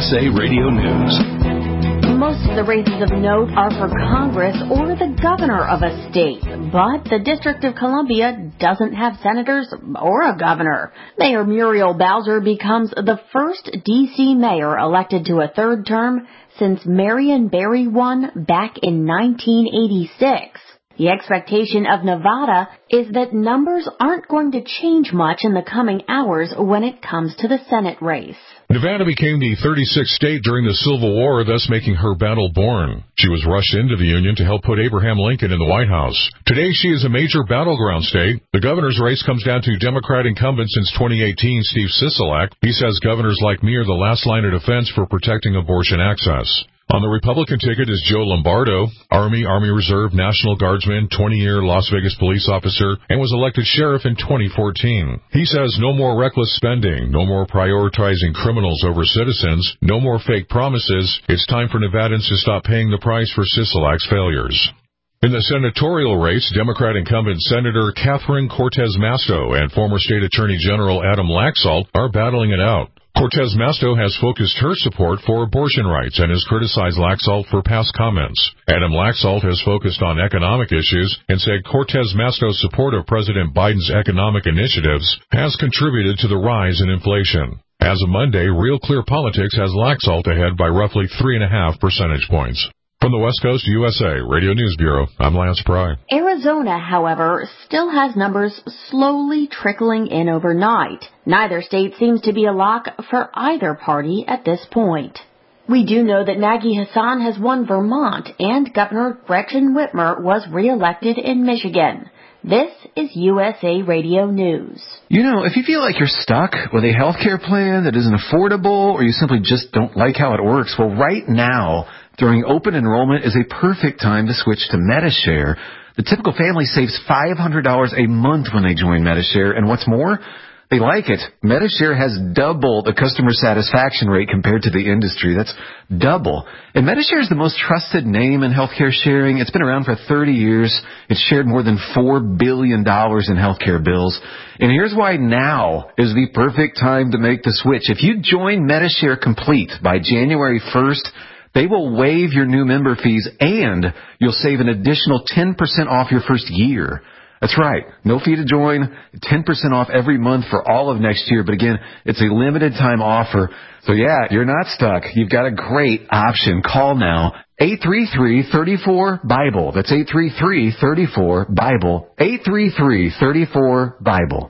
USA Radio News. Most of the races of note are for Congress or the governor of a state, but the District of Columbia doesn't have senators or a governor. Mayor Muriel Bowser becomes the first D.C. mayor elected to a third term since Marion Barry won back in 1986. The expectation of Nevada is that numbers aren't going to change much in the coming hours when it comes to the Senate race. Nevada became the 36th state during the Civil War, thus making her battle born. She was rushed into the Union to help put Abraham Lincoln in the White House. Today, she is a major battleground state. The governor's race comes down to Democrat incumbent since 2018, Steve Sisolak. He says governors like me are the last line of defense for protecting abortion access. On the Republican ticket is Joe Lombardo, Army Reserve National Guardsman, 20-year Las Vegas police officer, and was elected sheriff in 2014. He says no more reckless spending, no more prioritizing criminals over citizens, no more fake promises. It's time for Nevadans to stop paying the price for Sisolak's failures. In the senatorial race, Democrat incumbent Senator Catherine Cortez Masto and former State Attorney General Adam Laxalt are battling it out. Cortez Masto has focused her support for abortion rights and has criticized Laxalt for past comments. Adam Laxalt has focused on economic issues and said Cortez Masto's support of President Biden's economic initiatives has contributed to the rise in inflation. As of Monday, Real Clear Politics has Laxalt ahead by roughly 3.5 percentage points. From the West Coast USA Radio News Bureau, I'm Lance Pry. Arizona, however, still has numbers slowly trickling in overnight. Neither state seems to be a lock for either party at this point. We do know that Nagy Hassan has won Vermont and Governor Gretchen Whitmer was reelected in Michigan. This is USA Radio News. You know, if you feel like you're stuck with a health care plan that isn't affordable or you simply just don't like how it works, well, right now, during open enrollment is a perfect time to switch to Medi-Share. The typical family saves $500 a month when they join Medi-Share, and what's more, they like it. Medi-Share has double the customer satisfaction rate compared to the industry. That's double. And Medi-Share is the most trusted name in healthcare sharing. It's been around for 30 years. It's shared more than $4 billion in healthcare bills. And here's why now is the perfect time to make the switch. If you join Medi-Share Complete by January 1st, they will waive your new member fees and you'll save an additional 10% off your first year. That's right. No fee to join, 10% off every month for all of next year. But again, it's a limited time offer. So yeah, you're not stuck. You've got a great option. Call now. 833-34-BIBLE. That's 833-34-BIBLE. 833-34-BIBLE.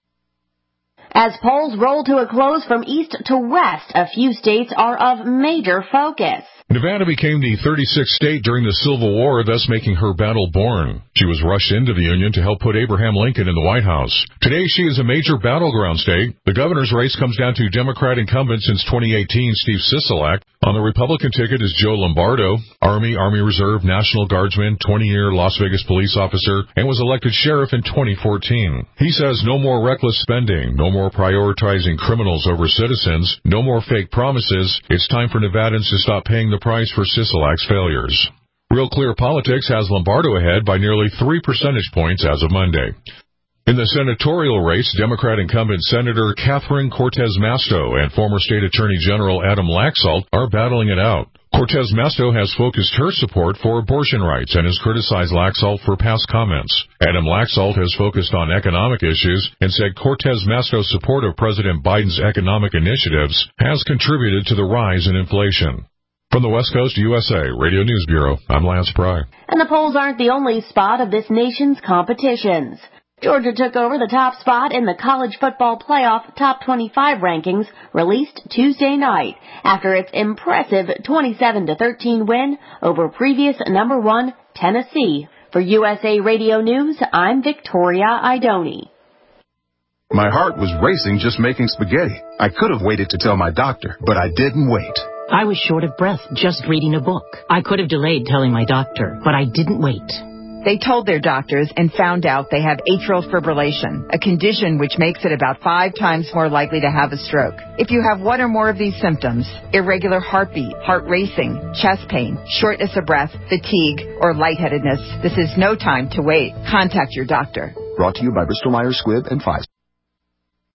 As polls roll to a close from east to west, a few states are of major focus. Nevada became the 36th state during the Civil War, thus making her battle born. She was rushed into the Union to help put Abraham Lincoln in the White House. Today, she is a major battleground state. The governor's race comes down to Democrat incumbent since 2018, Steve Sisolak. On the Republican ticket is Joe Lombardo, Army Reserve National Guardsman, 20-year Las Vegas police officer, and was elected sheriff in 2014. He says no more reckless spending, no more prioritizing criminals over citizens, no more fake promises. It's time for Nevadans to stop paying the price for Sisolak's failures. Real Clear Politics has Lombardo ahead by nearly 3 percentage points as of Monday. In the senatorial race, Democrat incumbent Senator Catherine Cortez Masto and former State Attorney General Adam Laxalt are battling it out. Cortez Masto has focused her support for abortion rights and has criticized Laxalt for past comments. Adam Laxalt has focused on economic issues and said Cortez Masto's support of President Biden's economic initiatives has contributed to the rise in inflation. From the West Coast USA Radio News Bureau, I'm Lance Pry. And the polls aren't the only spot of this nation's competitions. Georgia took over the top spot in the college football playoff top 25 rankings released Tuesday night after its impressive 27-13 win over previous number 1 Tennessee. For USA Radio News, I'm Victoria Idoni. My heart was racing just making spaghetti. I could have waited to tell my doctor, but I didn't wait. I was short of breath just reading a book. I could have delayed telling my doctor, but I didn't wait. They told their doctors and found out they have atrial fibrillation, a condition which makes it about 5 times more likely to have a stroke. If you have one or more of these symptoms, irregular heartbeat, heart racing, chest pain, shortness of breath, fatigue, or lightheadedness, this is no time to wait. Contact your doctor. Brought to you by Bristol Myers Squibb and Pfizer.